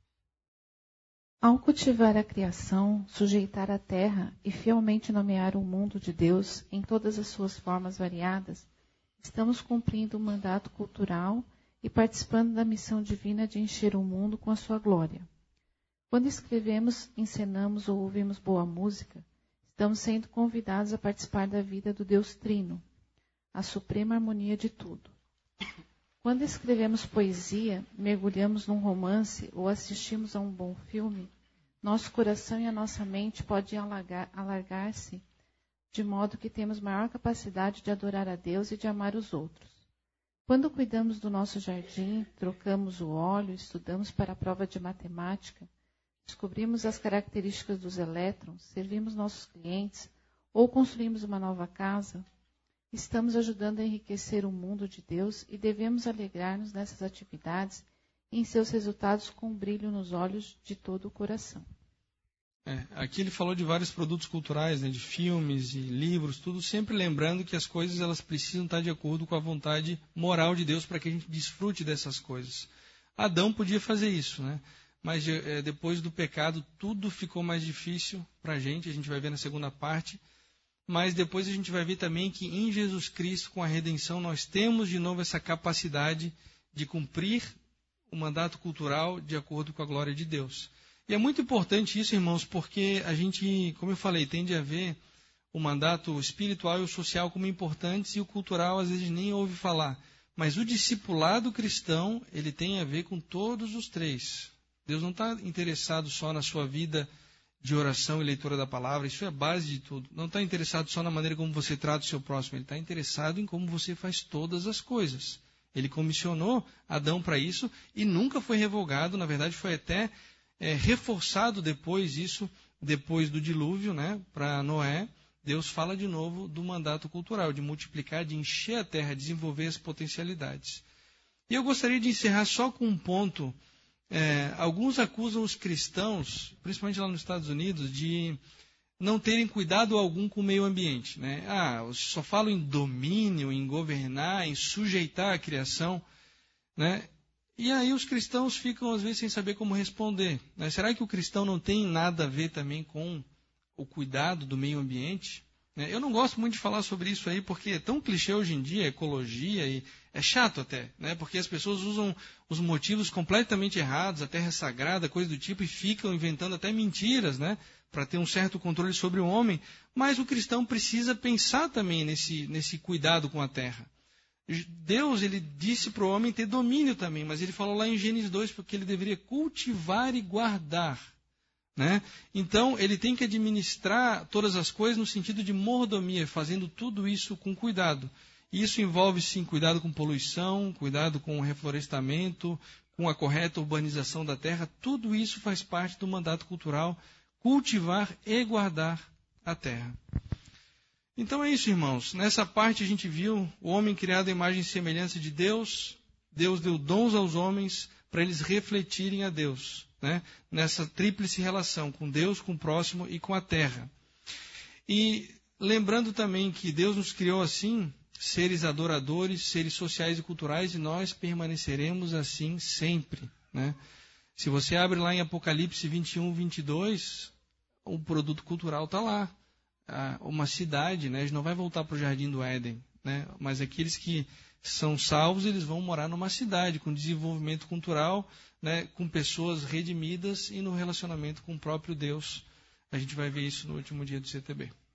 Ao cultivar a criação, sujeitar a terra e fielmente nomear o mundo de Deus em todas as suas formas variadas, estamos cumprindo o mandato cultural e participando da missão divina de encher o mundo com a sua glória. Quando escrevemos, encenamos ou ouvimos boa música, estamos sendo convidados a participar da vida do Deus Trino, a suprema harmonia de tudo. Quando escrevemos poesia, mergulhamos num romance ou assistimos a um bom filme, nosso coração e a nossa mente podem alargar-se de modo que temos maior capacidade de adorar a Deus e de amar os outros. Quando cuidamos do nosso jardim, trocamos o óleo, estudamos para a prova de matemática, descobrimos as características dos elétrons, servimos nossos clientes ou construímos uma nova casa, estamos ajudando a enriquecer o mundo de Deus e devemos alegrar-nos nessas atividades e em seus resultados com brilho nos olhos de todo o coração. Aqui ele falou de vários produtos culturais, né, de filmes e livros, tudo sempre lembrando que as coisas elas precisam estar de acordo com a vontade moral de Deus para que a gente desfrute dessas coisas. Adão podia fazer isso, né? Mas depois do pecado tudo ficou mais difícil para a gente vai ver na segunda parte. Mas depois a gente vai ver também que em Jesus Cristo, com a redenção, nós temos de novo essa capacidade de cumprir o mandato cultural de acordo com a glória de Deus. E é muito importante isso, irmãos, porque a gente, como eu falei, tende a ver o mandato espiritual e o social como importantes e o cultural às vezes nem ouve falar. Mas o discipulado cristão, ele tem a ver com todos os três. Deus não está interessado só na sua vida de oração e leitura da palavra, isso é a base de tudo. Não está interessado só na maneira como você trata o seu próximo, ele está interessado em como você faz todas as coisas. Ele comissionou Adão para isso e nunca foi revogado, na verdade foi até reforçado depois do dilúvio, né, para Noé. Deus fala de novo do mandato cultural, de multiplicar, de encher a terra, desenvolver as potencialidades. E eu gostaria de encerrar só com um ponto. Alguns acusam os cristãos, principalmente lá nos Estados Unidos, de não terem cuidado algum com o meio ambiente, né? Só falam em domínio, em governar, em sujeitar a criação, né? E aí os cristãos ficam às vezes sem saber como responder, né? Será que o cristão não tem nada a ver também com o cuidado do meio ambiente? Eu não gosto muito de falar sobre isso aí, porque é tão clichê hoje em dia, ecologia, e é chato até, né? Porque as pessoas usam os motivos completamente errados, a terra é sagrada, coisa do tipo, e ficam inventando até mentiras, né? Para ter um certo controle sobre o homem. Mas o cristão precisa pensar também nesse cuidado com a terra. Deus, ele disse para o homem ter domínio também, mas ele falou lá em Gênesis 2, porque ele deveria cultivar e guardar. Né? Então, ele tem que administrar todas as coisas no sentido de mordomia, fazendo tudo isso com cuidado. E isso envolve, sim, cuidado com poluição, cuidado com o reflorestamento, com a correta urbanização da terra. Tudo isso faz parte do mandato cultural, cultivar e guardar a terra. Então é isso, irmãos. Nessa parte a gente viu o homem criado à imagem e semelhança de Deus. Deus deu dons aos homens para eles refletirem a Deus. Né? Nessa tríplice relação com Deus, com o próximo e com a terra. E lembrando também que Deus nos criou assim, seres adoradores, seres sociais e culturais, e nós permaneceremos assim sempre. Né? Se você abre lá em Apocalipse 21, 22, o produto cultural está lá. Uma cidade, né? A gente não vai voltar para o Jardim do Éden, né? Mas aqueles que são salvos, eles vão morar numa cidade com desenvolvimento cultural, né, com pessoas redimidas e no relacionamento com o próprio Deus. A gente vai ver isso no último dia do CTB.